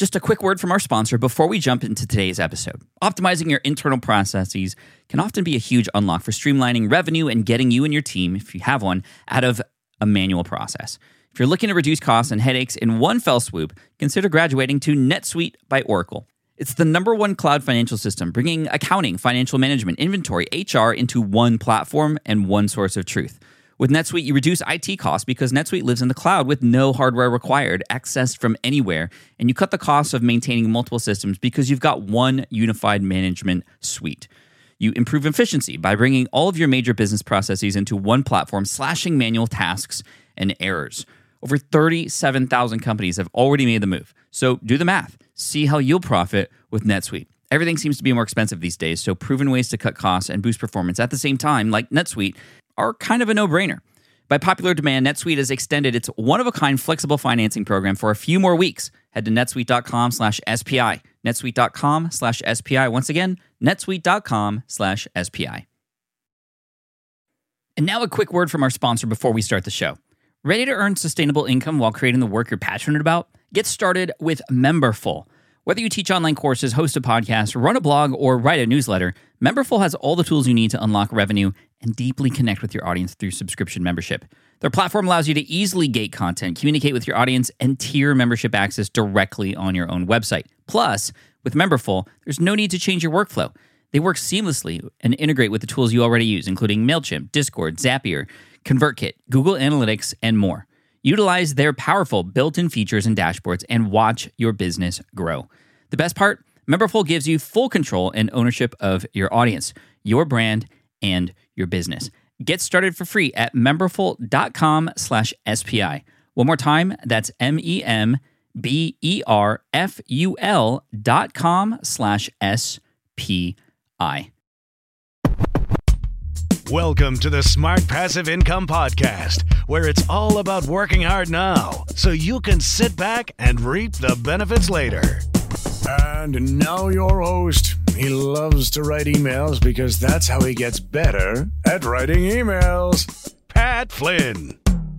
Just a quick word from our sponsor before we jump into today's episode. Optimizing your internal processes can often be a huge unlock for streamlining revenue and getting you and your team, if you have one, out of a manual process. If you're looking to reduce costs and headaches in one fell swoop, consider graduating to NetSuite by Oracle. It's the #1 cloud financial system, bringing accounting, financial management, inventory, HR into one platform and one source of truth. With NetSuite, you reduce IT costs because NetSuite lives in the cloud with no hardware required, accessed from anywhere, and you cut the cost of maintaining multiple systems because you've got one unified management suite. You improve efficiency by bringing all of your major business processes into one platform, slashing manual tasks and errors. Over 37,000 companies have already made the move. So do the math. See how you'll profit with NetSuite. Everything seems to be more expensive these days, so proven ways to cut costs and boost performance at the same time, like NetSuite, are kind of a no-brainer. By popular demand, NetSuite has extended its one-of-a-kind flexible financing program for a few more weeks. Head to netsuite.com/SPI. netsuite.com/SPI. Once again, netsuite.com/SPI. And now a quick word from our sponsor before we start the show. Ready to earn sustainable income while creating the work you're passionate about? Get started with Memberful. Whether you teach online courses, host a podcast, run a blog, or write a newsletter, Memberful has all the tools you need to unlock revenue and deeply connect with your audience through subscription membership. Their platform allows you to easily gate content, communicate with your audience, and tier membership access directly on your own website. Plus, with Memberful, there's no need to change your workflow. They work seamlessly and integrate with the tools you already use, including MailChimp, Discord, Zapier, ConvertKit, Google Analytics, and more. Utilize their powerful built-in features and dashboards and watch your business grow. The best part? Memberful gives you full control and ownership of your audience, your brand, and your business. Get started for free at memberful.com/SPI. One more time, that's memberful.com/SPI. Welcome to the Smart Passive Income Podcast, where it's all about working hard now so you can sit back and reap the benefits later. And now your host. He loves to write emails because that's how he gets better at writing emails. Pat Flynn.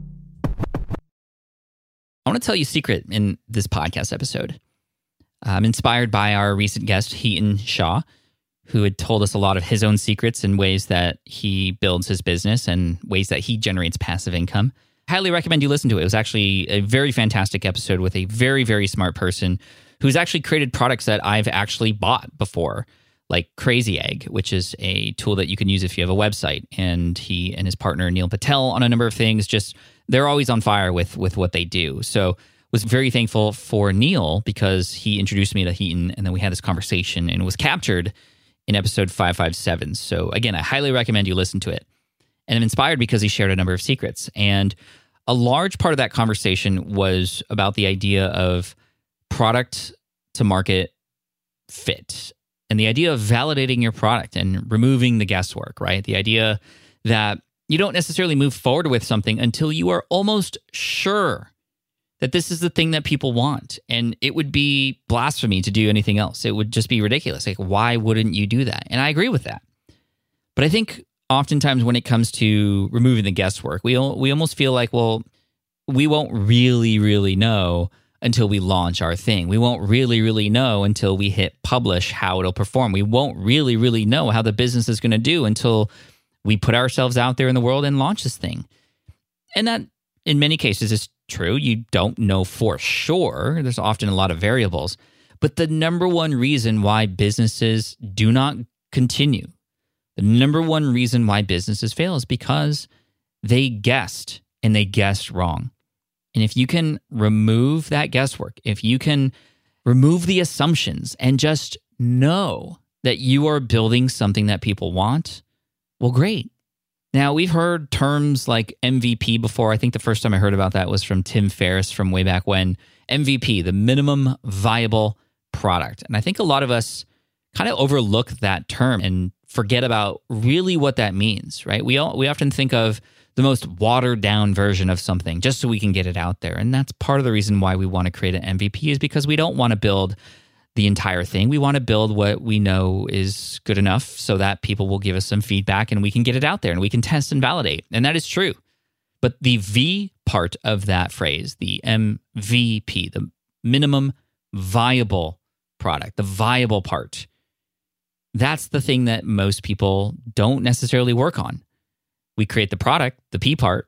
I want to tell you a secret in this podcast episode. I'm inspired by our recent guest, Hiten Shah, who had told us a lot of his own secrets and ways that he builds his business and ways that he generates passive income. Highly recommend you listen to it. It was actually a very fantastic episode with a very, very smart person who's actually created products that I've actually bought before, like Crazy Egg, which is a tool that you can use if you have a website. And he and his partner, Neil Patel, on a number of things, just they're always on fire with what they do. So was very thankful for Neil because he introduced me to Hiten, and then we had this conversation, and it was captured in episode 557. So again, I highly recommend you listen to it. And I'm inspired because he shared a number of secrets. And a large part of that conversation was about the idea of product to market fit and the idea of validating your product and removing the guesswork, right? The idea that you don't necessarily move forward with something until you are almost sure that this is the thing that people want. And it would be blasphemy to do anything else. It would just be ridiculous. Like, why wouldn't you do that? And I agree with that. But I think oftentimes when it comes to removing the guesswork, we almost feel like, well, we won't really know until we launch our thing. We won't really know until we hit publish how it'll perform. We won't really know how the business is going to do until we put ourselves out there in the world and launch this thing. And that, in many cases, is true. You don't know for sure. There's often a lot of variables. But the number one reason why businesses do not continue, the number one reason why businesses fail is because they guessed, and they guessed wrong. And if you can remove that guesswork, if you can remove the assumptions and just know that you are building something that people want, well, great. Now, we've heard terms like MVP before. I think the first time I heard about that was from Tim Ferriss from way back when. MVP, the minimum viable product. And I think a lot of us kind of overlook that term and forget about really what that means, right? We often think of the most watered down version of something just so we can get it out there. And that's part of the reason why we want to create an MVP, is because we don't want to build the entire thing. We want to build what we know is good enough so that people will give us some feedback and we can get it out there and we can test and validate. And that is true. But the V part of that phrase, the MVP, the minimum viable product, the viable part. That's the thing that most people don't necessarily work on. We create the product, the P part.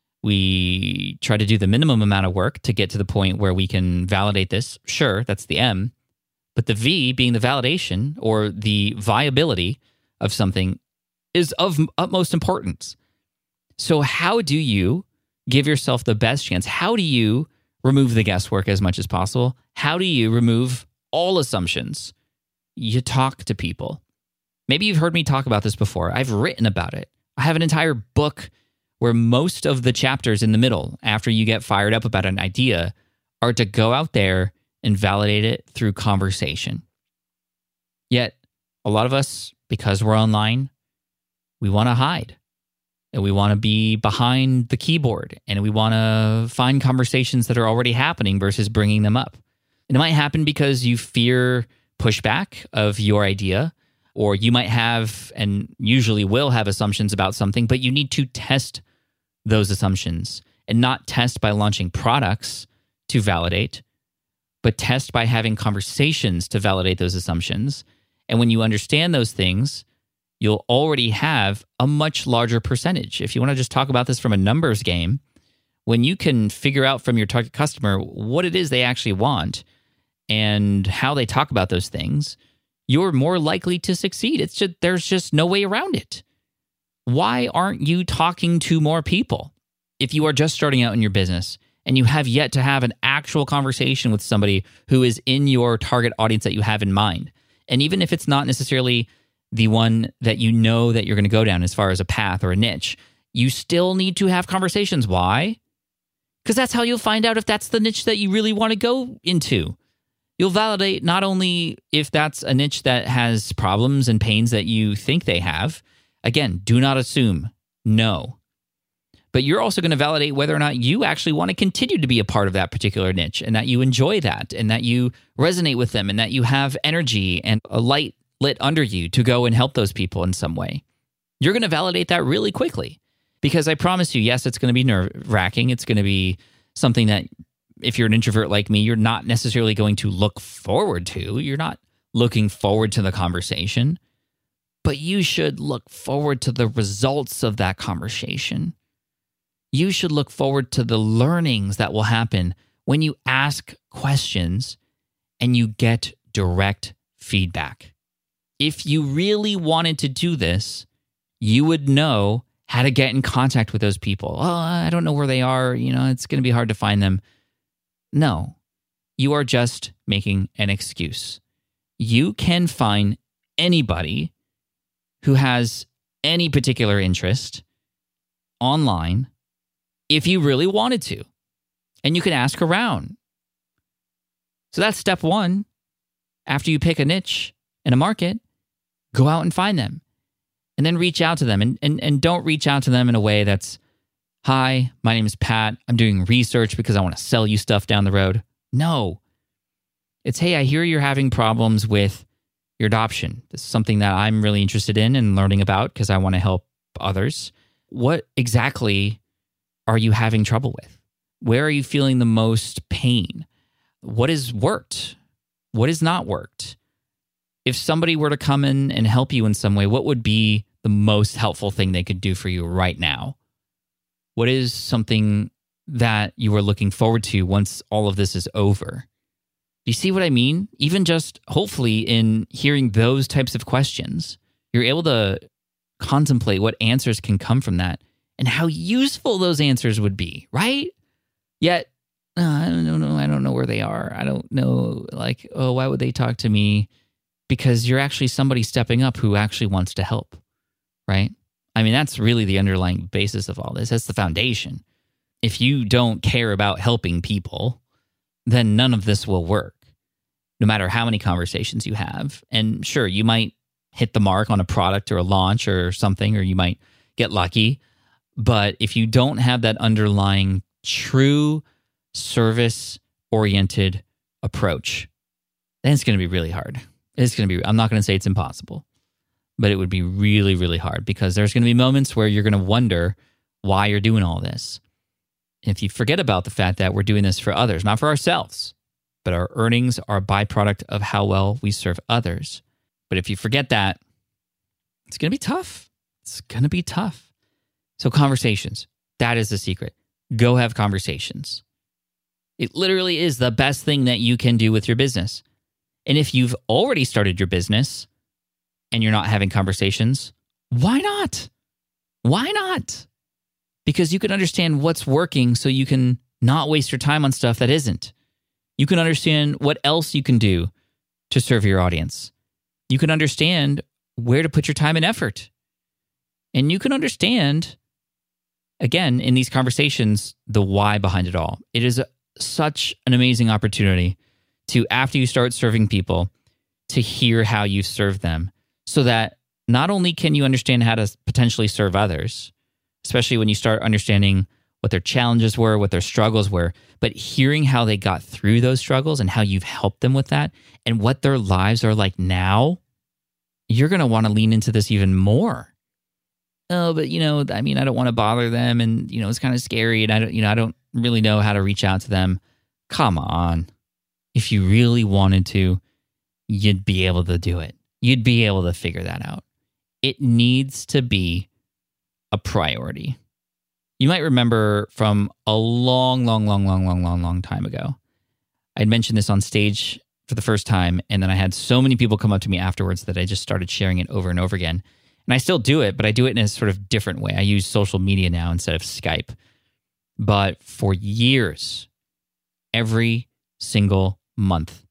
We try to do the minimum amount of work to get to the point where we can validate this. Sure, that's the M. But the V, being the validation or the viability of something, is of utmost importance. So how do you give yourself the best chance? How do you remove the guesswork as much as possible? How do you remove all assumptions? You talk to people. Maybe you've heard me talk about this before. I've written about it. I have an entire book where most of the chapters in the middle, after you get fired up about an idea, are to go out there and validate it through conversation. Yet, a lot of us, because we're online, we want to hide. And we want to be behind the keyboard. And we want to find conversations that are already happening versus bringing them up. And it might happen because you fear pushback of your idea, or you might have, and usually will have, assumptions about something, but you need to test those assumptions, and not test by launching products to validate, but test by having conversations to validate those assumptions. And when you understand those things, you'll already have a much larger percentage. If you want to just talk about this from a numbers game, when you can figure out from your target customer what it is they actually want and how they talk about those things, you're more likely to succeed. There's just no way around it. Why aren't you talking to more people? If you are just starting out in your business and you have yet to have an actual conversation with somebody who is in your target audience that you have in mind, and even if it's not necessarily the one that you know that you're going to go down as far as a path or a niche, you still need to have conversations. Why? Because that's how you'll find out if that's the niche that you really want to go into. You'll validate not only if that's a niche that has problems and pains that you think they have. Again, do not assume. No. But you're also going to validate whether or not you actually want to continue to be a part of that particular niche, and that you enjoy that, and that you resonate with them, and that you have energy and a light lit under you to go and help those people in some way. You're going to validate that really quickly, because I promise you, yes, it's going to be nerve-wracking. It's going to be something that, if you're an introvert like me, you're not necessarily going to look forward to. You're not looking forward to the conversation, but you should look forward to the results of that conversation. You should look forward to the learnings that will happen when you ask questions and you get direct feedback. If you really wanted to do this, you would know how to get in contact with those people. Oh, I don't know where they are. It's going to be hard to find them. No, you are just making an excuse. You can find anybody who has any particular interest online if you really wanted to. And you can ask around. So that's step one. After you pick a niche and a market, go out and find them. And then reach out to them. And don't reach out to them in a way that's, hi, my name is Pat. I'm doing research because I want to sell you stuff down the road. No. It's, hey, I hear you're having problems with your adoption. This is something that I'm really interested in and learning about because I want to help others. What exactly are you having trouble with? Where are you feeling the most pain? What has worked? What has not worked? If somebody were to come in and help you in some way, what would be the most helpful thing they could do for you right now? What is something that you are looking forward to once all of this is over? Do you see what I mean? Even just hopefully in hearing those types of questions, you're able to contemplate what answers can come from that and how useful those answers would be, right? Yet, I don't know where they are. I don't know, why would they talk to me? Because you're actually somebody stepping up who actually wants to help, right? I mean, that's really the underlying basis of all this. That's the foundation. If you don't care about helping people, then none of this will work, no matter how many conversations you have. And sure, you might hit the mark on a product or a launch or something, or you might get lucky. But if you don't have that underlying true service-oriented approach, then it's going to be really hard. I'm not going to say it's impossible, but it would be really, really hard because there's going to be moments where you're going to wonder why you're doing all this. And if you forget about the fact that we're doing this for others, not for ourselves, but our earnings are a byproduct of how well we serve others. But if you forget that, it's going to be tough. It's going to be tough. So conversations, that is the secret. Go have conversations. It literally is the best thing that you can do with your business. And if you've already started your business and you're not having conversations, why not? Why not? Because you can understand what's working so you can not waste your time on stuff that isn't. You can understand what else you can do to serve your audience. You can understand where to put your time and effort. And you can understand, again, in these conversations, the why behind it all. It is such an amazing opportunity to, after you start serving people, to hear how you serve them so that not only can you understand how to potentially serve others, especially when you start understanding what their challenges were, what their struggles were, but hearing how they got through those struggles and how you've helped them with that and what their lives are like now, you're going to want to lean into this even more. Oh, but I don't want to bother them, and it's kind of scary, and I don't really know how to reach out to them. Come on. If you really wanted to, you'd be able to do it. You'd be able to figure that out. It needs to be a priority. You might remember from a long time ago, I'd mentioned this on stage for the first time, and then I had so many people come up to me afterwards that I just started sharing it over and over again. And I still do it, but I do it in a sort of different way. I use social media now instead of Skype. But for years, every single month,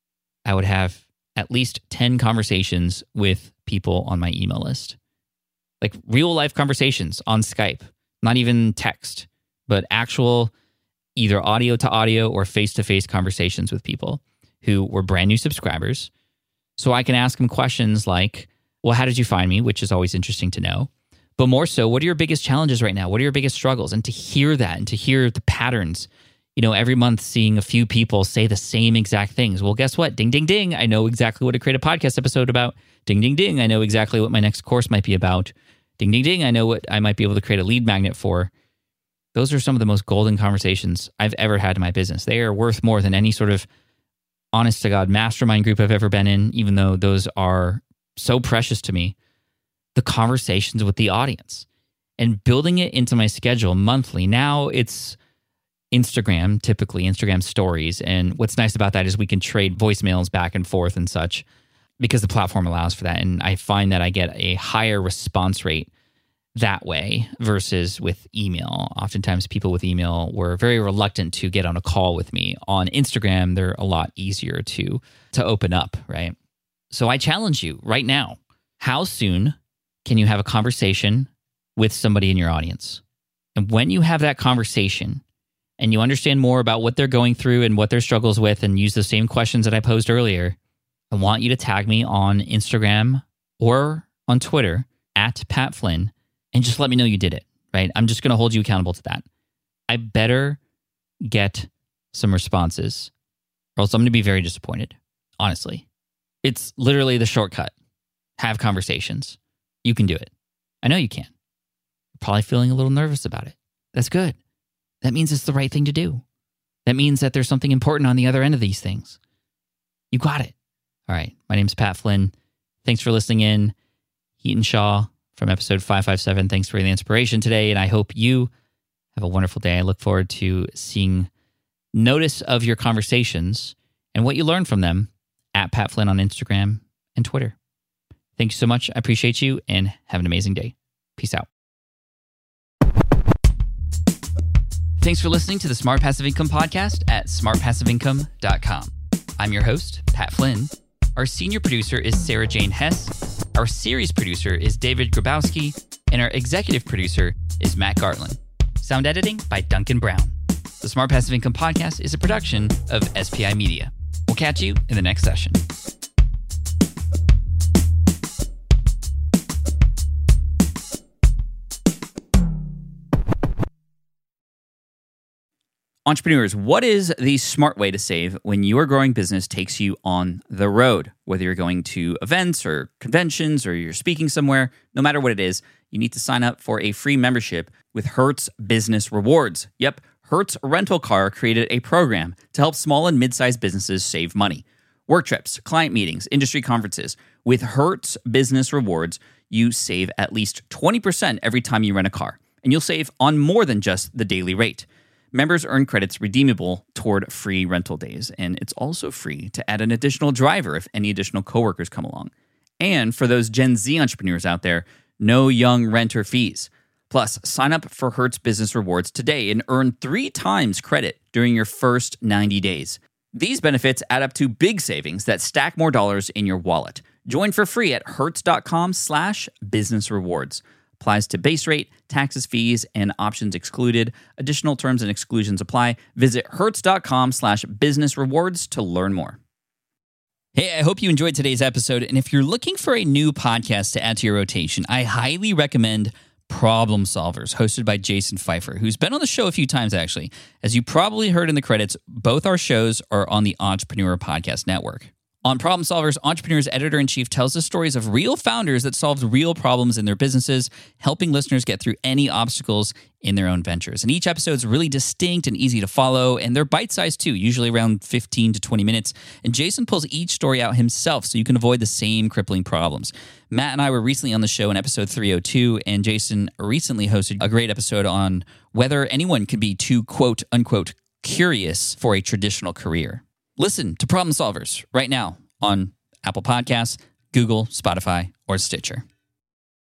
I would have at least 10 conversations with people on my email list. Like real life conversations on Skype, not even text, but actual either audio to audio or face-to-face conversations with people who were brand new subscribers. So I can ask them questions like, well, how did you find me? Which is always interesting to know. But more so, what are your biggest challenges right now? What are your biggest struggles? And to hear that and to hear the patterns, every month seeing a few people say the same exact things. Well, guess what? Ding, ding, ding. I know exactly what to create a podcast episode about. Ding, ding, ding. I know exactly what my next course might be about. Ding, ding, ding. I know what I might be able to create a lead magnet for. Those are some of the most golden conversations I've ever had in my business. They are worth more than any sort of honest to God mastermind group I've ever been in, even though those are so precious to me. The conversations with the audience and building it into my schedule monthly. Now it's Instagram, typically Instagram stories. And what's nice about that is we can trade voicemails back and forth and such because the platform allows for that. And I find that I get a higher response rate that way versus with email. Oftentimes people with email were very reluctant to get on a call with me. On Instagram, they're a lot easier to open up, right? So I challenge you right now. How soon can you have a conversation with somebody in your audience? And when you have that conversation and you understand more about what they're going through and what their struggles with and use the same questions that I posed earlier, I want you to tag me on Instagram or on Twitter at Pat Flynn and just let me know you did it, right? I'm just going to hold you accountable to that. I better get some responses or else I'm going to be very disappointed, honestly. It's literally the shortcut. Have conversations. You can do it. I know you can. You're probably feeling a little nervous about it. That's good. That means it's the right thing to do. That means that there's something important on the other end of these things. You got it. All right. My name's Pat Flynn. Thanks for listening in. Heaton Shaw from episode 557. Thanks for the inspiration today. And I hope you have a wonderful day. I look forward to seeing notice of your conversations and what you learn from them at Pat Flynn on Instagram and Twitter. Thank you so much. I appreciate you and have an amazing day. Peace out. Thanks for listening to the Smart Passive Income Podcast at smartpassiveincome.com. I'm your host, Pat Flynn. Our senior producer is Sarah Jane Hess. Our series producer is David Grabowski. And our executive producer is Matt Gartland. Sound editing by Duncan Brown. The Smart Passive Income Podcast is a production of SPI Media. We'll catch you in the next session. Entrepreneurs, what is the smart way to save when your growing business takes you on the road? Whether you're going to events or conventions or you're speaking somewhere, no matter what it is, you need to sign up for a free membership with Hertz Business Rewards. Yep, Hertz Rental Car created a program to help small and mid-sized businesses save money. Work trips, client meetings, industry conferences. With Hertz Business Rewards, you save at least 20% every time you rent a car, and you'll save on more than just the daily rate. Members earn credits redeemable toward free rental days, and it's also free to add an additional driver if any additional coworkers come along. And for those Gen Z entrepreneurs out there, no young renter fees. Plus, sign up for Hertz Business Rewards today and earn 3 times credit during your first 90 days. These benefits add up to big savings that stack more dollars in your wallet. Join for free at hertz.com/business rewards. Applies to base rate, taxes, fees, and options excluded. Additional terms and exclusions apply. Visit hertz.com/business rewards to learn more. Hey, I hope you enjoyed today's episode. And if you're looking for a new podcast to add to your rotation, I highly recommend Problem Solvers, hosted by Jason Pfeiffer, who's been on the show a few times, actually. As you probably heard in the credits, both our shows are on the Entrepreneur Podcast Network. On Problem Solvers, Entrepreneur's editor-in-chief tells the stories of real founders that solved real problems in their businesses, helping listeners get through any obstacles in their own ventures. And each episode is really distinct and easy to follow, and they're bite-sized too, usually around 15 to 20 minutes. And Jason pulls each story out himself so you can avoid the same crippling problems. Matt and I were recently on the show in episode 302, and Jason recently hosted a great episode on whether anyone can be too quote-unquote curious for a traditional career. Listen to Problem Solvers right now on Apple Podcasts, Google, Spotify, or Stitcher.